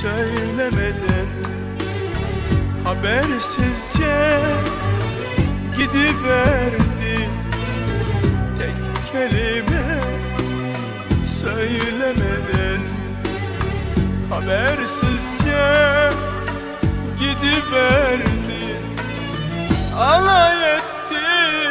söylemeden habersizce gidiverdi. Tek kelime söylemeden habersizce gidiverdi. Alay etti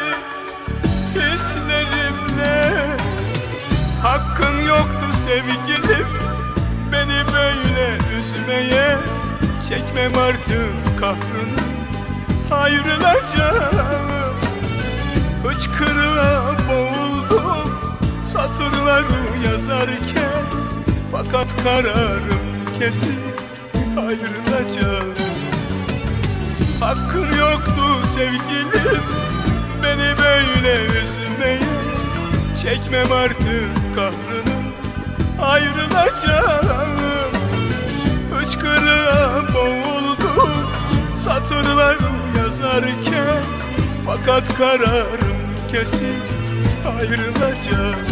hislerimle, hakkın yoktu sevgilim beni böyle üzmeye. Çekmem artık kahrını, ayrılacağım. Hıçkırığa boğuldum satırları yazarken, fakat kararım kesin, ayrılacağım. Hakkın yoktu sevgilim beni böyle üzmeye. Çekmem artık kahrını, ayrılacağım. Hıçkırığa boğuldum satırları yazarken, fakat kararım kesin, ayrılacağım.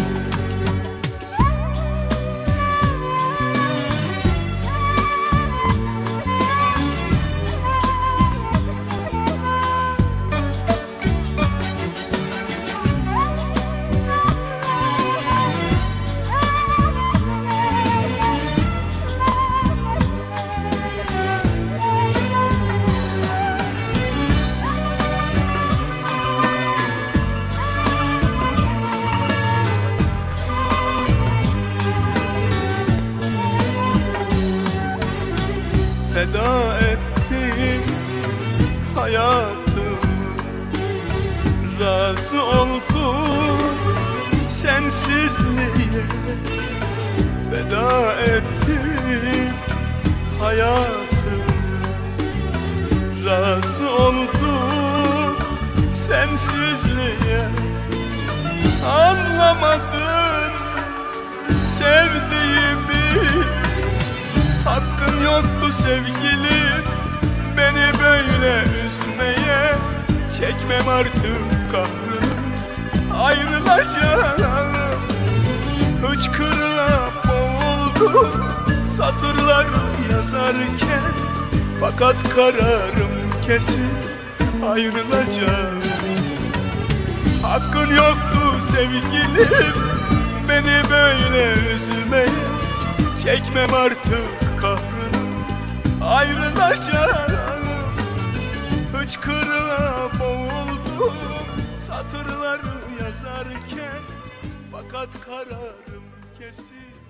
Feda ettim hayatımı, razı oldum sensizliğe. Feda ettim hayatımı, razı oldum sensizliğe. Anlamadın sevdiğimi, hakkın yoktu sevgilim beni böyle üzmeye. Çekmem artık kahrını, ayrılacağım. Hıçkırığa boğuldum satırları yazarken, fakat kararım kesin, ayrılacağım. Hakkın yoktu sevgilim beni böyle üzmeye. Çekmem artık kahrını, ayrılacağım. Hıçkırığa boğuldum satırları yazarken, fakat kararım kesin,